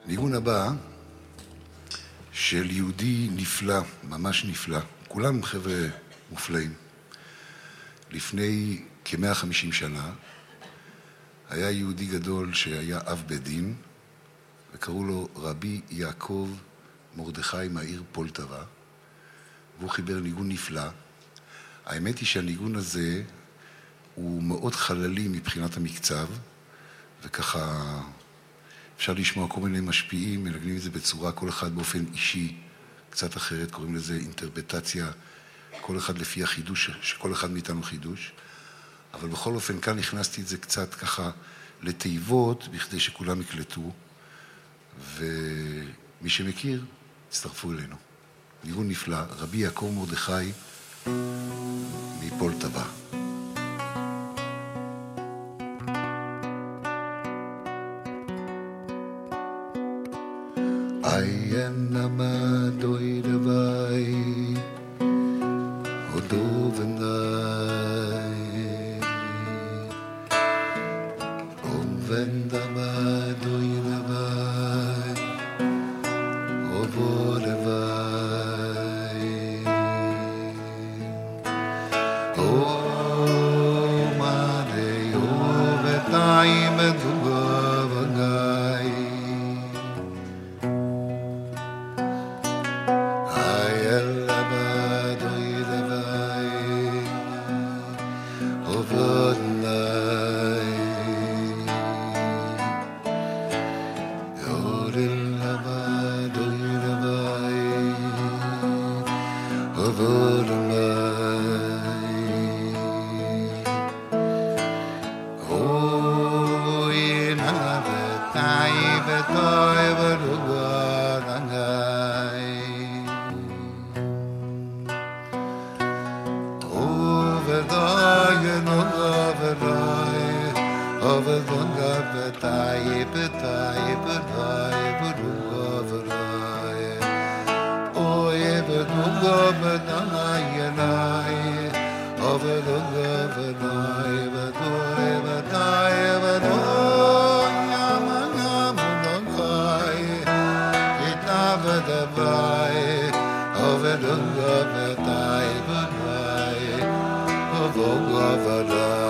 ניגון הבא של יהודי נפלא, ממש נפלא. כולם חבר'ה מופלאים. לפני כ-150 שנה היה יהודי גדול שהיה אב בית דין, וקראו לו רבי יעקב מרדכי מהעיר פולטבה, והוא חיבר ניגון נפלא. האמת היא שהניגון הזה הוא מאוד חללי מבחינת המקצב, וככה אפשר לשמוע כל מיני משפיעים, מנגנים את זה בצורה, כל אחד באופן אישי, קצת אחרת, קוראים לזה אינטרפטציה, כל אחד לפי החידוש, שכל אחד מאיתנו חידוש. אבל בכל אופן, כאן הכנסתי את זה קצת ככה לתיבות, בכדי שכולם יקלטו, ומי שמכיר, הצטרפו אלינו. ניגון נפלא, רבי יעקב מרדכי מפולטבה. Ayen amadoi davai odovenai ovendamadoi davai ovodavai o mane ovetai medugavagai Over